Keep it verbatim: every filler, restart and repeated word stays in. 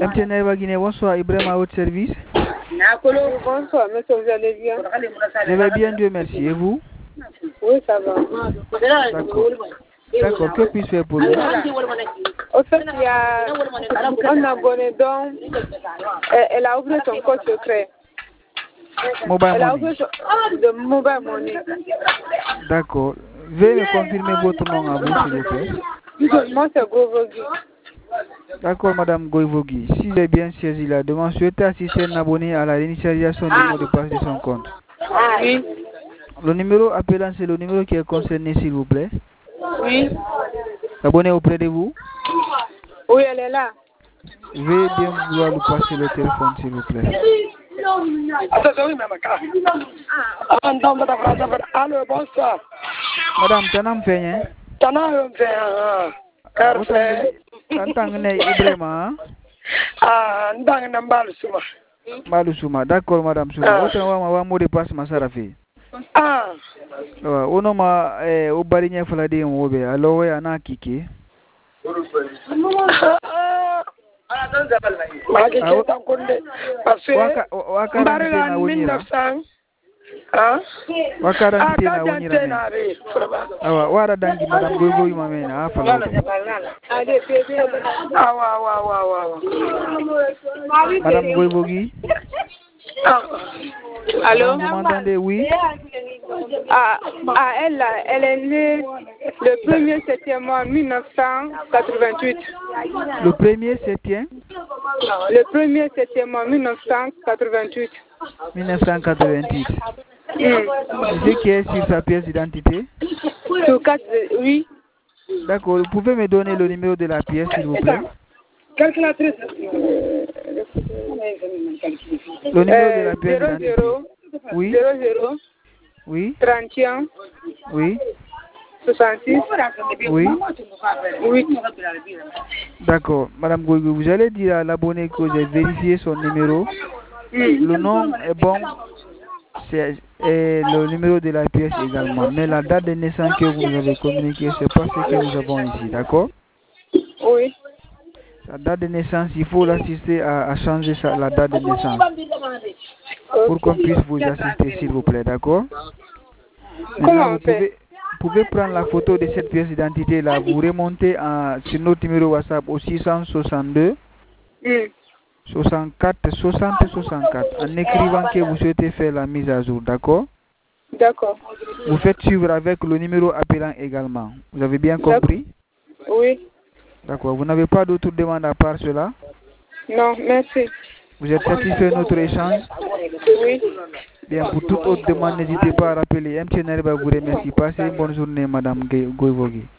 M T N Guinée, bonsoir Ibrahim à votre service. Bonsoir, monsieur, vous allez bien? Je vais bien, Dieu merci. Et vous? Oui, ça va. D'accord. D'accord, que puis-je faire pour vous? Au fait, il y a un abonné dont elle a ouvert son compte secret. Mobile Elle a money. ouvert son de mobile money. D'accord. Veuillez me confirmer votre nom à vous, s'il vous plaît. Moi, c'est Govogi. D'accord, Madame Goivogi. Si j'ai bien saisi la demande, souhaitez assister un abonné à la réinitialisation du mot de passe de son compte. Oui. Le numéro appelant, c'est le numéro qui est concerné, s'il vous plaît. Oui. L'abonné auprès de vous? Oui, elle est là. Veuillez bien vouloir lui passer le téléphone, s'il vous plaît. Allô, bonsoir. Madame, Tanam Feyen. Tanam Feyen. Karfe. Tantang Ibrahima. Ah, ndang na Mbalu Suma. Mbalu Suma, d'accord, Madame Suma. Autant wa wa mot de passe Masarafi. Ah. Wa ono ma eh obarinya falade wobe. Alo we ana kiki. Waka waka na wonyira. Ah? Wakara tena wonyira. Awa wara dangi Madame Goigo imamena afala. Awa awa awa awa. Madame Goivogi. Allô? Vous m'entendez? Oui. Ah, ah, elle, elle est née le premier septième mois mille neuf cent quatre-vingt-huit. Le premier septième? Le premier septième mois mille neuf cent quatre-vingt-huit. mille neuf cent quatre-vingt-huit. Mm. C'est qui est sur sa pièce d'identité? Sur quatre, oui. D'accord. Vous pouvez me donner le numéro de la pièce, s'il vous plaît? Calculatrice. Le numéro de la pièce d'identité. Oui. zéro zéro. Oui. trente et un. Oui. soixante-six. Oui. Oui. D'accord. Madame Goigo, vous allez dire à l'abonné que j'ai vérifié son numéro. Mm. Le nom est bon. C'est le numéro de la pièce également. Mais la date de naissance que vous nous avez communiquée, c'est pas ce que nous avons ici. D'accord? Oui. La date de naissance, il faut l'assister à, à changer sa, la date de naissance. Pour qu'on puisse vous assister, s'il vous plaît. D'accord? Comment vous on fait? pouvez, vous pouvez prendre la photo de cette pièce d'identité là, vous remontez en, sur notre numéro WhatsApp au six cent soixante-deux Mm. soixante-quatre soixante soixante-quatre en écrivant que vous souhaitez faire la mise à jour. D'accord? D'accord. Vous faites suivre avec le numéro appelant également. Vous avez bien compris? Oui. D'accord. Vous n'avez pas d'autres demandes à part cela? Non, merci. Vous êtes satisfait de notre échange? Oui. Bien, pour toute autre demande, n'hésitez pas à rappeler. M T N va vous remercier. Passez une bonne journée, Madame Goivogi.